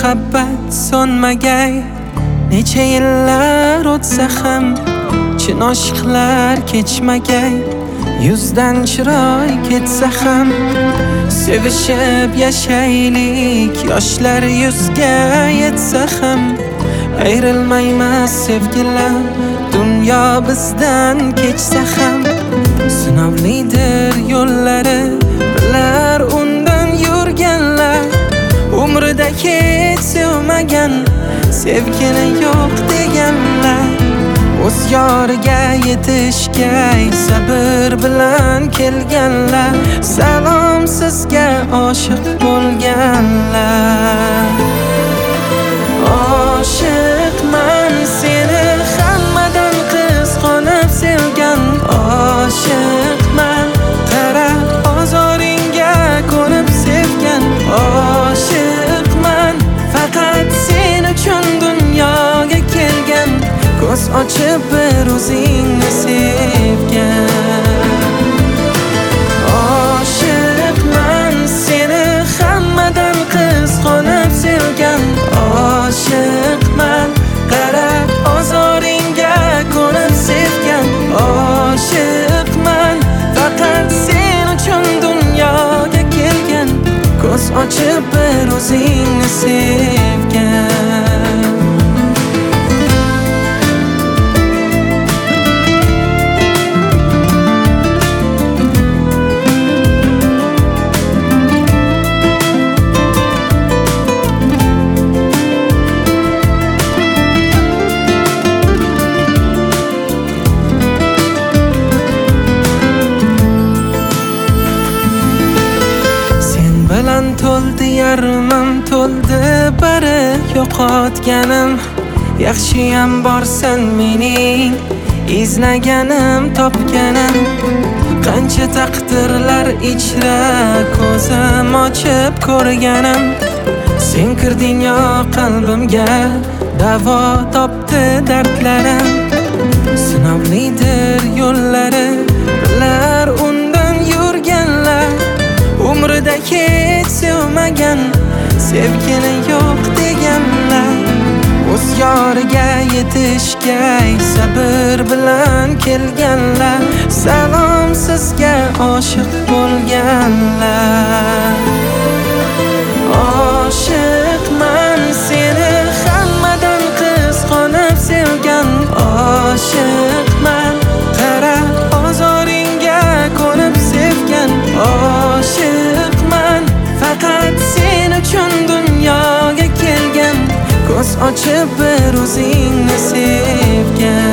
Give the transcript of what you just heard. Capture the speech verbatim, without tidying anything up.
muhabbat so'nmagay, necha yillar o'tsa ham chin oshiqlar kechmagay, yuzdan chiroy ketsa ham sevishib yashaylik, yoshlar yuzga yetsa ham ayrilmaymiz sevgilar, dunyo bizdan kechsa ham. Sinovlidir yo'llari, bilar undan yurganlar, umrida hech sevmagan, sevgini yo'q deganlar. O'z yoriga yetishgay sabr bilan kelganlar, salom sizga oshiq bo'lganlar. Oshiqman seni hammadan qizg'onib sevgan, oshiqman qara ozoringga ko'nib sevgan, oshiqman faqat sen uchun dunyoga kelgan, ko'z ochib bir o'zingni sevgan. Oshiqman seni hammadan qizg'onib sevgan, oshiqman qara ozoringga ko'nib sevgan, oshiqman faqat sen uchun dunyoga kelgan, ko'z ochib bir o'zingni sevgan. Bilan to'ldi yarmim, to'ldi bari yo'qotganim, yaxshiyam borsan mening izlaganim, topganim. Qancha taqdirlar ichra ko'zim ochib ko'rganim, sen kirding yo qalbimga, davo topdi dardlarim. Sinovlidir yo'llari, bilar undan yurganlar, umrida hech sevmagan, sevgini yo'q deganlar. O'z yoriga yetishgay sabr bilan kelganlar, salom sizga oshiq bo'lganlar. Oshiqman seni hammadan qizg'onib sevgan, oshiqman qara ozoringga ko'nib sevgan, oshiqman faqat sen uchun dunyoga kelgan, ko'z ochib bir o'zingni sevgan.